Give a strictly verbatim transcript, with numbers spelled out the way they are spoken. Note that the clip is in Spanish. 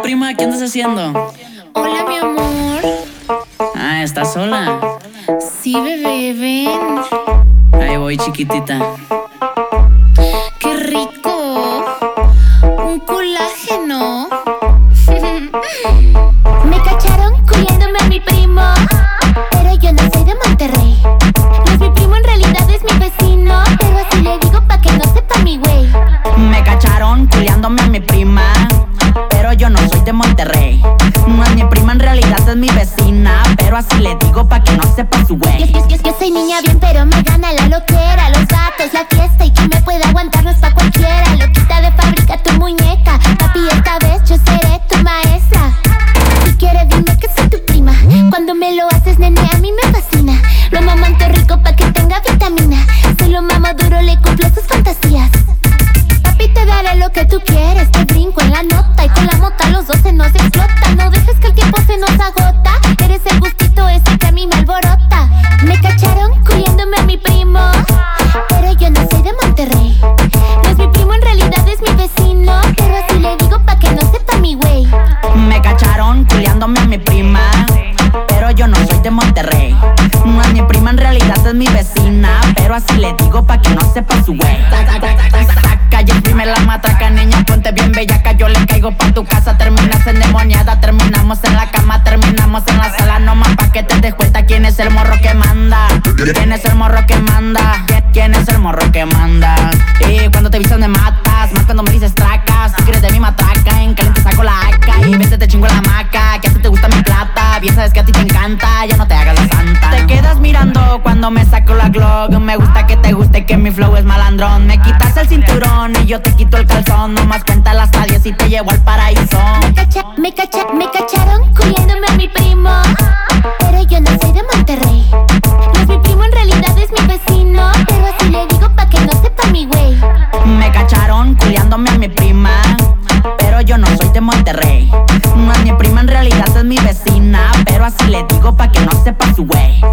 prima, ¿qué andas haciendo? Hola, mi amor. Ah, ¿estás sola? Sí, bebé, ven. Ahí voy, chiquitita. ¡Qué rico! Un colágeno. Me cacharon culiándome a mi primo, pero yo no soy de Monterrey. No es mi primo, en realidad es mi vecino, pero así le digo pa' que no sepa mi güey. Me cacharon culiándome a mi prima, pero yo no soy de Monterrey. No es mi prima, en realidad es mi vecina, pero así le digo pa' que no sepa su güey. Yo, yo, yo, yo soy niña bien, pero me gana la loquera, los vatos, la fiesta, y quien me puede aguantar no es pa' cualquiera. Loquita de fábrica, tu muñeca, papi, esta vez yo seré tu maestra. Si quieres dime que soy tu prima, cuando me lo haces, nene, a mí me fascina. Lo mamanto rico pa' que tenga vitamina, se lo mamo duro, le cumplo sus fantasías. Papi, te daré lo que tú quieres, te brinco en la nota, y con la mota los dos se nos explota. No dejes que el tiempo se nos agota, eres el gustito ese que a mí me alborota. Me cacharon culiándome a mi primo, pero yo no soy de Monterrey. No es mi primo, en realidad es mi vecino, pero así le digo pa' que no sepa mi güey. Me cacharon culiándome a mi prima, pero yo no soy de Monterrey. No es mi prima, en realidad es mi vecina, pero así le digo pa' que no sepa su güey. Saca y exprime la matraca, niña, ponte bien bellaca. Yo le caigo pa' tu casa, terminas endemoniada. Terminamos en la cama, terminamos en la sala. No más pa' que te des cuenta quién es el morro que manda. ¿Quién es el morro que manda? ¿Quién es el morro que manda? Y cuando te vistas me matas, más cuando me dices tracas. Si quieres de mi matraca, en caliente saco la A K. Y vete te chingo la maca, que a ti te gusta mi plata. Bien sabes que a ti te encanta, ya no te hagas la santa. Te quedas mirando cuando me saco la Glock. Me gusta que te guste, que mi flow es malandrón. Me quitas el cinturón y yo te quito el calzón. No más cuenta las diez y te llevo al paraíso. Me cacha, me cacha, me cacharon culiándome a mi primo, pero yo no soy de Monterrey. No es mi primo, en realidad es mi vecino, pero así le digo pa' que no sepa mi güey. Me cacharon culiándome a mi prima, pero yo no soy de Monterrey. No es mi prima, en realidad es mi vecina, pero así le digo pa' que no sepa su güey.